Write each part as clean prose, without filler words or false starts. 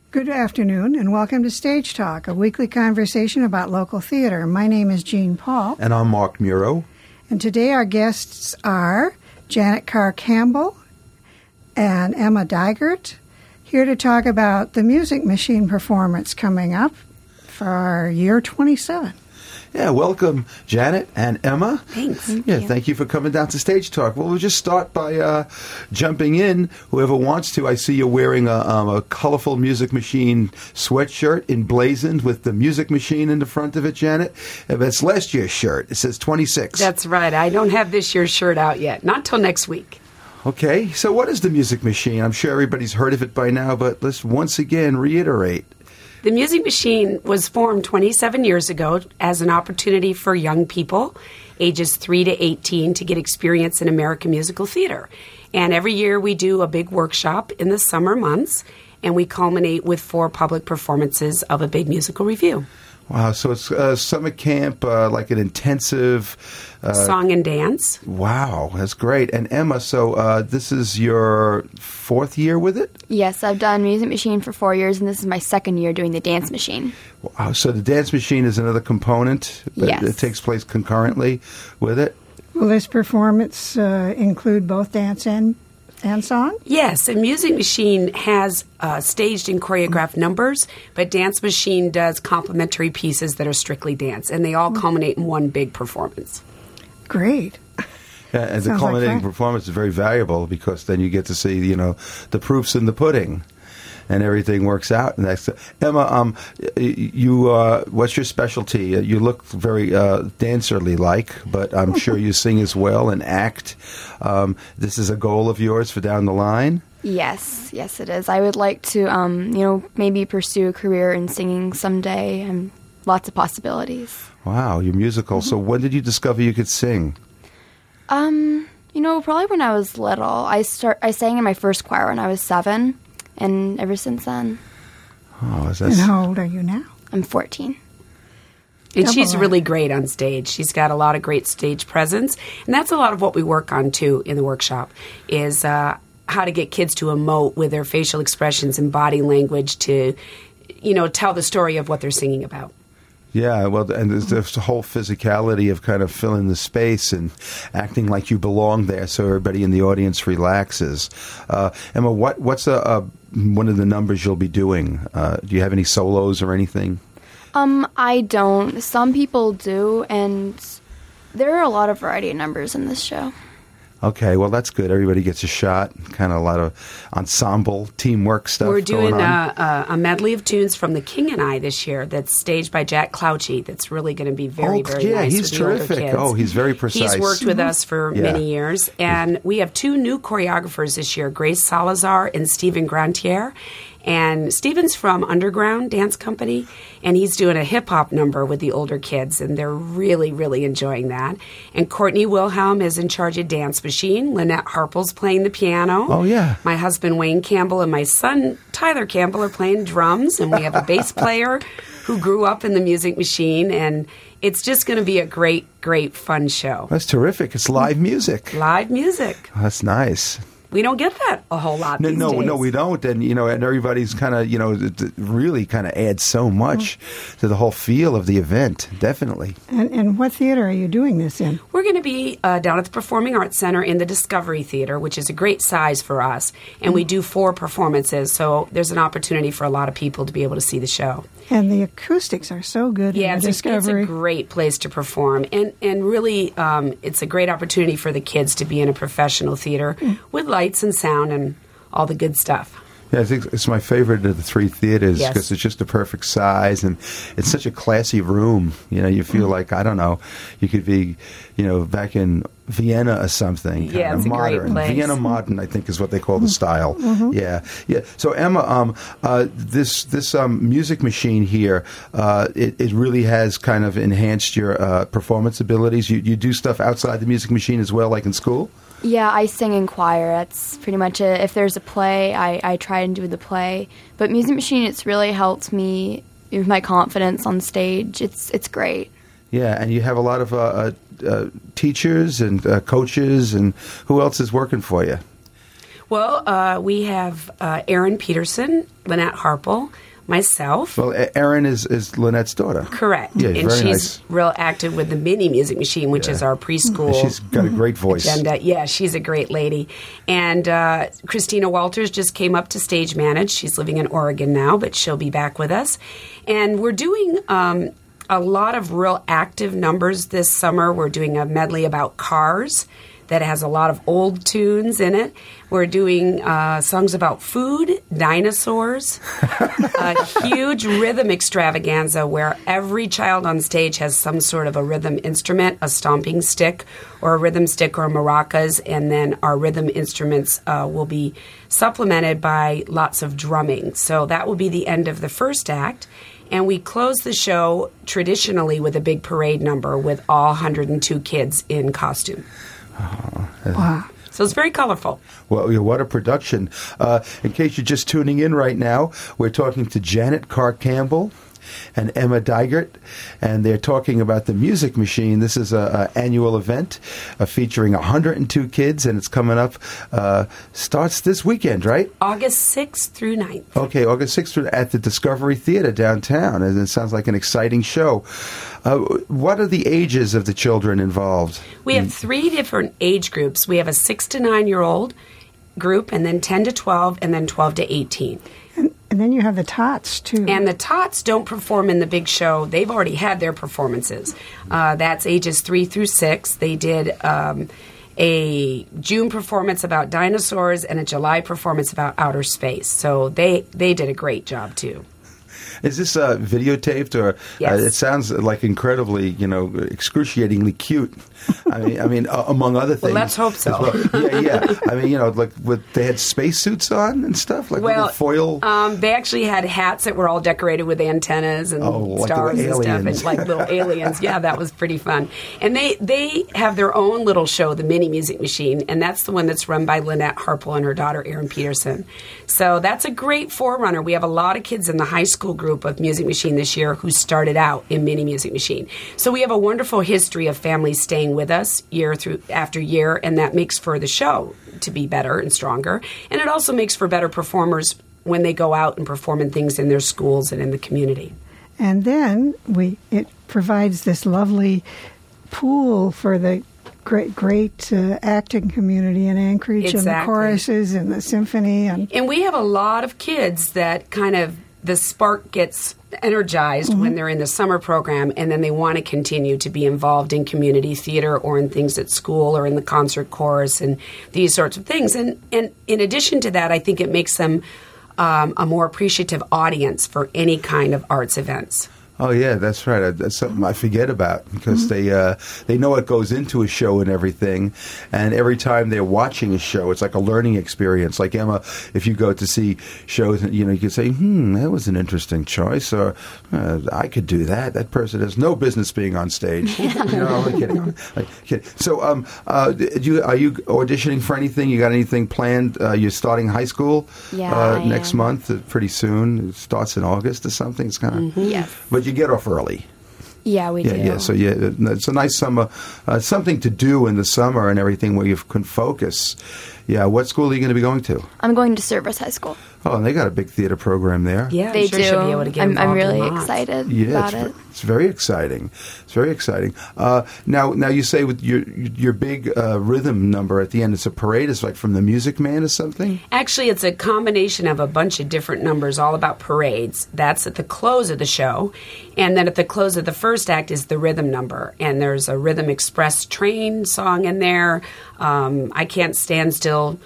Good afternoon, and welcome to Stage Talk, a weekly conversation about local theater. My name is Jean Paul. And I'm Mark Muro. And today our guests are Janet Carr Campbell and Emma Digert, here to talk about the Music Machine performance coming up for our year 27. Yeah, welcome, Janet and Emma. Thanks. Thank you for coming down to Stage Talk. Well, we'll just start by jumping in. Whoever wants to. I see you're wearing a colorful Music Machine sweatshirt emblazoned with the Music Machine in the front of it, Janet. That's last year's shirt. It says 26. That's right. I don't have this year's shirt out yet. Not till next week. Okay, so what is the Music Machine? I'm sure everybody's heard of it by now, but let's once again reiterate. The Music Machine was formed 27 years ago as an opportunity for young people, ages 3 to 18, to get experience in American musical theater. And every year we do a big workshop in the summer months, and we culminate with 4 public performances of a big musical review. Wow, so it's summer camp, like an intensive... song and dance. Wow, that's great. And Emma, so this is your 4th year with it? Yes, I've done Music Machine for 4 years, and this is my 2nd year doing the Dance Machine. Wow, so the Dance Machine is another component Yes. that takes place concurrently with it? Will this performance include both dance and song? Yes, and Music Machine has staged and choreographed numbers, but Dance Machine does complementary pieces that are strictly dance, and they all culminate in one big performance. Great. Yeah, and the Sounds culminating like fun. performance is very valuable because then you get to see, the proofs in the pudding. And everything works out. And that's Emma. You what's your specialty? You look very dancerly-like, but I'm sure you sing as well and act. This is a goal of yours for down the line. Yes, it is. I would like to, maybe pursue a career in singing someday, and lots of possibilities. Wow, you're musical. So when did you discover you could sing? Probably when I was little. I sang in my first choir when I was 7. And ever since then. Oh, And how old are you now? I'm 14. And she's Double really great on stage. She's got a lot of great stage presence. And that's a lot of what we work on, too, in the workshop, is how to get kids to emote with their facial expressions and body language to, tell the story of what they're singing about. Yeah, well, and there's this whole physicality of kind of filling the space and acting like you belong there, so everybody in the audience relaxes. Emma, what's one of the numbers you'll be doing? Do you have any solos or anything? I don't. Some people do, and there are a lot of variety of numbers in this show. Okay, well, that's good. Everybody gets a shot. Kind of a lot of ensemble, teamwork stuff. We're doing going on. a medley of tunes from The King and I this year that's staged by Jack Clouchy. That's really going to be very nice. He's with the older terrific. kids. Oh, he's very precise. He's worked with us for Yeah. many years. And we have 2 new choreographers this year, Grace Salazar and Stephen Grantier. And Stephen's from Underground Dance Company, and he's doing a hip-hop number with the older kids, and they're really, really enjoying that. And Courtney Wilhelm is in charge of Dance Machine. Lynette Harple's playing the piano. Oh, yeah. My husband, Wayne Campbell, and my son, Tyler Campbell, are playing drums, and we have a bass player who grew up in the Music Machine, and it's just going to be a great, great, fun show. That's terrific. It's live music. Live music. Oh, that's nice. We don't get that a whole lot these days. No, we don't. And, and everybody's kind of, it really kind of adds so much to the whole feel of the event, definitely. And what theater are you doing this in? We're going to be down at the Performing Arts Center in the Discovery Theater, which is a great size for us. And we do 4 performances, so there's an opportunity for a lot of people to be able to see the show. And the acoustics are so good in the It's Discovery. a great place to perform. And really, it's a great opportunity for the kids to be in a professional theater with lights and sound and all the good stuff. Yeah, I think it's my favorite of the 3 theaters Yes. because it's just the perfect size and it's such a classy room. You feel like, I don't know, you could be, back in Vienna or something. Yeah, kind it's of a great modern. place. Vienna modern, I think, is what they call the style. Yeah. So Emma, this Music Machine here, it really has kind of enhanced your performance abilities. You do stuff outside the Music Machine as well, like in school? Yeah, I sing in choir. That's pretty much it. If there's a play, I try and do the play. But Music Machine, it's really helped me with my confidence on stage. It's great. Yeah, and you have a lot of teachers and coaches, and who else is working for you? Well, we have Erin Peterson, Lynette Harple, myself. Well, Erin is Lynette's daughter. Correct. Yeah, and very she's nice. real active with the Mini Music Machine, which is our preschool. And she's got a great voice. Agenda. Yeah, she's a great lady. And Christina Walters just came up to stage manage. She's living in Oregon now, but she'll be back with us. And we're doing a lot of real active numbers this summer. We're doing a medley about cars that has a lot of old tunes in it. We're doing songs about food, dinosaurs, a huge rhythm extravaganza where every child on stage has some sort of a rhythm instrument, a stomping stick or a rhythm stick or maracas, and then our rhythm instruments will be supplemented by lots of drumming. So that will be the end of the first act. And we close the show traditionally with a big parade number with all 102 kids in costume. Wow. So it's very colorful. Well, what a production. In case you're just tuning in right now, we're talking to Janet Carr Campbell and Emma Digert, and they're talking about the Music Machine. This is an annual event featuring 102 kids, and it's coming up, starts this weekend, right? August 6th through 9th. Okay, August 6th at the Discovery Theater downtown, and it sounds like an exciting show. What are the ages of the children involved? We have 3 different age groups. We have a 6 to 9-year-old group, and then 10 to 12, and then 12 to 18. And then you have the Tots, too. And the Tots don't perform in the big show. They've already had their performances. That's ages 3 through 6. They did a June performance about dinosaurs and a July performance about outer space. So they did a great job, too. Is this videotaped, or Yes. It sounds like incredibly, excruciatingly cute. I mean, among other things. Well, let's hope so. as well. Yeah. I mean, like they had spacesuits on and stuff, like little foil. They actually had hats that were all decorated with antennas and like stars and stuff, aliens. and like little aliens. Yeah, that was pretty fun. And they have their own little show, the Mini Music Machine, and that's the one that's run by Lynette Harple and her daughter Erin Peterson. So that's a great forerunner. We have a lot of kids in the high school group of Music Machine this year who started out in Mini Music Machine. So we have a wonderful history of families staying with us year after year, and that makes for the show to be better and stronger. And it also makes for better performers when they go out and perform in things in their schools and in the community. And then it provides this lovely pool for the great acting community in Anchorage, and the choruses and the symphony. And we have a lot of kids that kind of the spark gets energized when they're in the summer program, and then they want to continue to be involved in community theater or in things at school or in the concert chorus and these sorts of things. And in addition to that, I think it makes them a more appreciative audience for any kind of arts events. Oh yeah, that's right. That's something I forget about because they know what goes into a show and everything, and every time they're watching a show, it's like a learning experience. Like Emma, if you go to see shows, you can say, that was an interesting choice, or I could do that. That person has no business being on stage. I'm kidding. So, are you auditioning for anything? You got anything planned? You're starting high school next month, pretty soon. It starts in August or something. It's kind of Yes. But you get off early. Yeah, we do. Yeah. So it's a nice summer, something to do in the summer and everything where you can focus. Yeah. What school are you going to be going to? I'm going to Service High School. Oh, and they got a big theater program there. Yeah, They I'm sure do. she'll be able to get I'm involved really in lots. excited Yeah, about it. it's very exciting. It's very exciting. Now you say with your big rhythm number at the end, it's a parade. It's like from the Music Man or something. Actually, it's a combination of a bunch of different numbers all about parades. That's at the close of the show. And then at the close of the first act is the rhythm number. And there's a Rhythm Express train song in there. I Can't Stand Still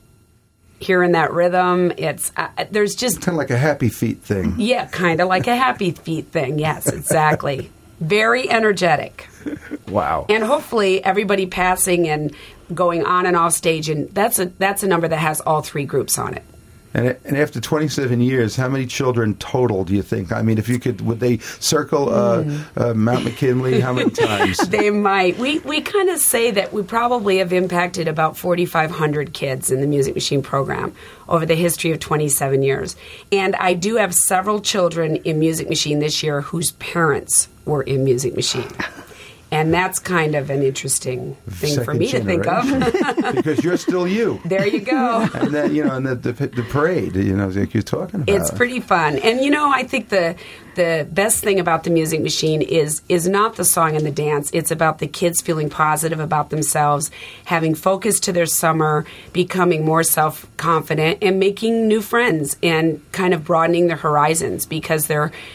hearing that rhythm. It's there's just Kind of like a Happy Feet thing. yeah, kind of like a Happy Feet thing. Yes, exactly. Very energetic. Wow. And hopefully everybody passing and going on and off stage, and that's a number that has all 3 groups on it. And after 27 years, how many children total do you think? I mean, if you could, would they circle Mount McKinley? How many times? They might. We kind of say that we probably have impacted about 4,500 kids in the Music Machine program over the history of 27 years. And I do have several children in Music Machine this year whose parents were in Music Machine. And that's kind of an interesting thing for me to think of. Because you're still you. There you go. And then, and the parade, like you're talking about. It's pretty fun. And, I think the best thing about the Music Machine is not the song and the dance. It's about the kids feeling positive about themselves, having focus to their summer, becoming more self-confident, and making new friends and kind of broadening their horizons because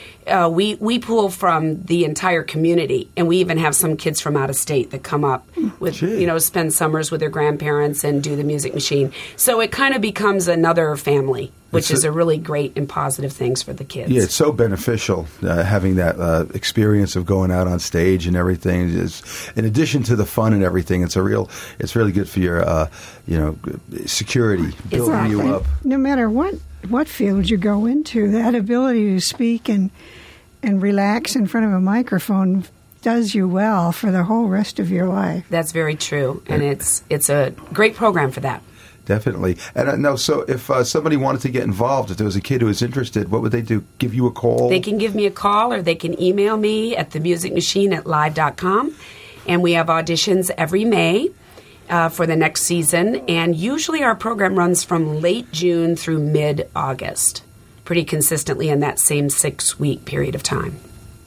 we pull from the entire community, and we even have some kids from out of state that come up with, spend summers with their grandparents and do the Music Machine. So it kind of becomes another family, which is a really great and positive things for the kids. Yeah, it's so beneficial having that experience of going out on stage and everything. In addition to the fun and everything, it's really good for your security, building you up. No matter what field you go into, that ability to speak and relax in front of a microphone does you well for the whole rest of your life. That's very true, and it's a great program for that. Definitely. And so if somebody wanted to get involved, if there was a kid who was interested, what would they do? Give you a call? They can give me a call, or they can email me at themusicmachine@live.com. And we have auditions every May for the next season. And usually our program runs from late June through mid-August, pretty consistently in that same 6-week period of time.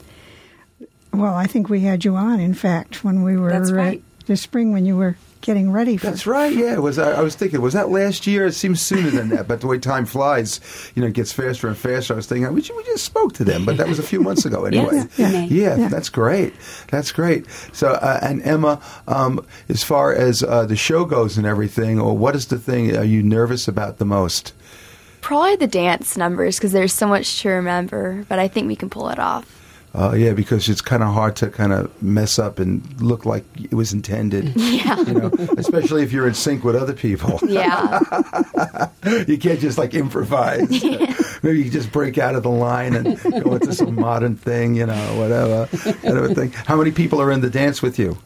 Well, I think we had you on, in fact, when we were this spring when you were getting ready for. That's right. Yeah, I was thinking, was that last year? It seems sooner than that, but the way time flies, it gets faster and faster. I was thinking, we just spoke to them, but that was a few months ago anyway. Yeah, that's great. That's great. So, and Emma, as far as the show goes and everything, or what is the thing are you nervous about the most? Probably the dance numbers, because there's so much to remember, but I think we can pull it off. Yeah, because it's kind of hard to kind of mess up and look like it was intended. Yeah. Especially if you're in sync with other people. Yeah. You can't just improvise. Yeah. Maybe you just break out of the line and go into some modern thing, whatever. Thing. How many people are in the dance with you?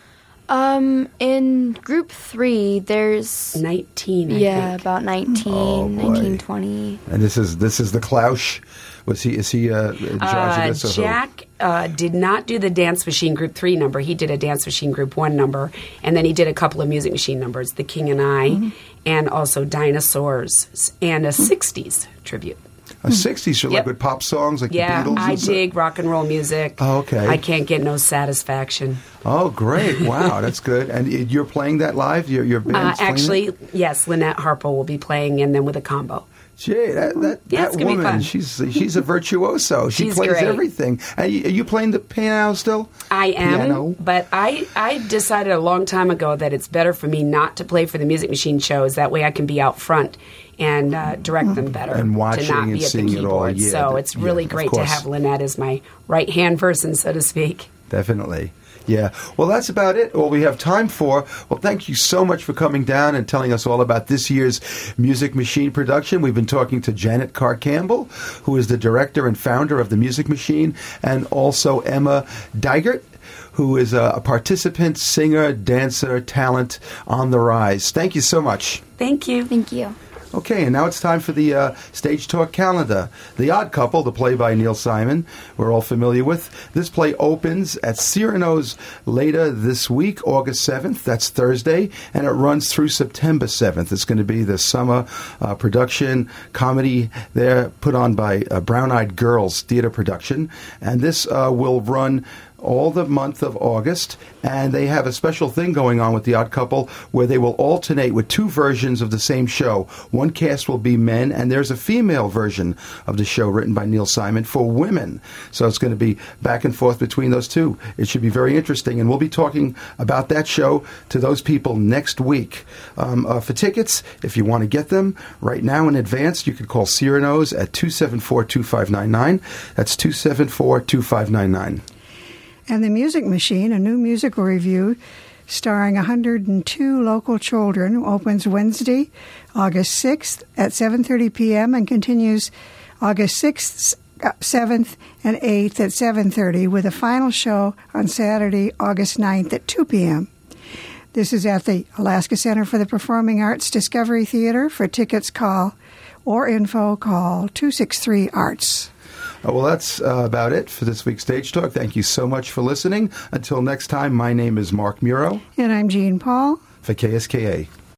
In group 3, there's 19. I think. About 19, 20. And this is the Klausch. Is he androgynous? Jack did not do the Dance Machine Group 3 number. He did a Dance Machine Group 1 number, and then he did a couple of Music Machine numbers, The King and I, and also Dinosaurs, and a 60s tribute. A 60s, so like with pop songs, like the Beatles? I dig rock and roll music. Oh, okay. I can't get no satisfaction. Oh, great. Wow, that's good. And you're playing that live? Your band's actually, yes, Lynette Harpo will be playing, and then with a combo. Gee, that woman, she's a virtuoso. She plays great. Everything. Are you playing the piano still? I am, but I decided a long time ago that it's better for me not to play for the Music Machine shows. That way I can be out front and direct them better. And watching to not and be seeing at the keyboard. it all. Yeah, so it's really great to have Lynette as my right-hand person, so to speak. Definitely. Yeah. Well, that's about it. All we have time for. Well, thank you so much for coming down and telling us all about this year's Music Machine production. We've been talking to Janet Carr Campbell, who is the director and founder of the Music Machine, and also Emma Digert, who is a participant, singer, dancer, talent on the rise. Thank you so much. Thank you. Thank you. Okay, and now it's time for the Stage Talk calendar. The Odd Couple, the play by Neil Simon, we're all familiar with. This play opens at Cyrano's later this week, August 7th. That's Thursday, and it runs through September 7th. It's going to be the summer production comedy there put on by Brown Eyed Girls Theater Production. And this will run all the month of August, and they have a special thing going on with The Odd Couple where they will alternate with 2 versions of the same show. One cast will be men, and there's a female version of the show written by Neil Simon for women. So it's going to be back and forth between those two. It should be very interesting, and we'll be talking about that show to those people next week. For tickets, if you want to get them right now in advance, you can call Cyrano's at 274-2599. That's 274-2599. And The Music Machine, a new musical review starring 102 local children, opens Wednesday, August 6th at 7:30 p.m. and continues August 6th, 7th, and 8th at 7:30 with a final show on Saturday, August 9th at 2 p.m. This is at the Alaska Center for the Performing Arts Discovery Theater. For tickets, call 263-ARTS. Well, that's about it for this week's Stage Talk. Thank you so much for listening. Until next time, my name is Mark Muro. And I'm Jean Paul. For KSKA.